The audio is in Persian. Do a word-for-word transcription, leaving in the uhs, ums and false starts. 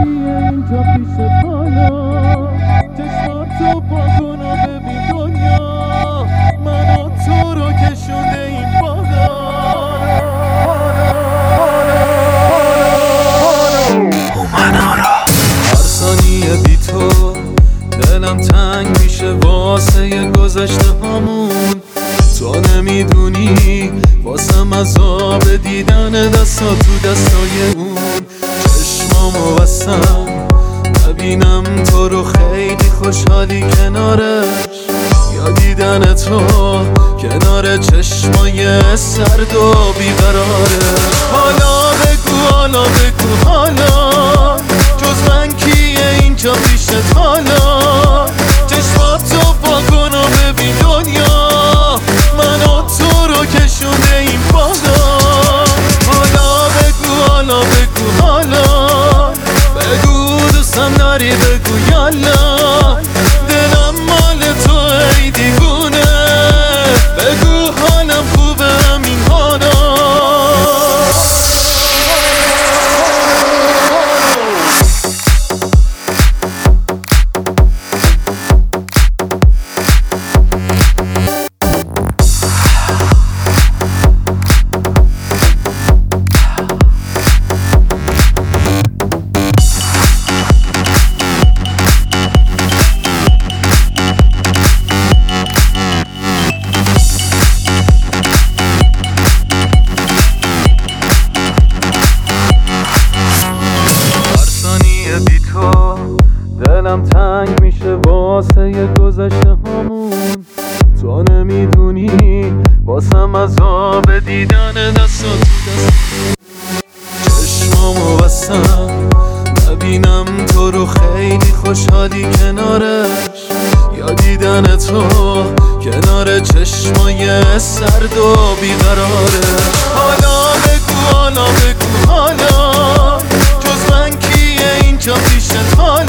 کیه اینجا پیشت حالا چشماتو با کن و ببین دنیا منو تو رو کشونده این بالا هر ثانیه بی تو دلم تنگ میشه واسه یه گذشته همون تو نمیدونی واسم عذاب دیدن دستا تو دستای اون چشمامو بستم نبینم تو رو خیلی خوشحالی کنارش یا دیدن تو کنار چشمای سرد و بیقرارش حالا بگو حالا بگو حالا جز من کیه اینجا پیشت حالا چشماتو با کن و ببین دنیا منو تو رو کشونده این بالا حالا بگو حالا بگو حالا بگو دوستم داری بگو یالا دلم مال تو ای دیوونه بگو حالم خوبه همین حالا دلم تنگ میشه واسه یه گذشته همون تو نمیدونی واسم عذاب دیدن دستا تو دست چشمامو بستم نبینم تو رو خیلی خوشحالی کنارش یا دیدن تو کنار چشمای سرد و بیقرارش حالا بگو حالا بگو حالا جز من کیه اینجا پیشت حالا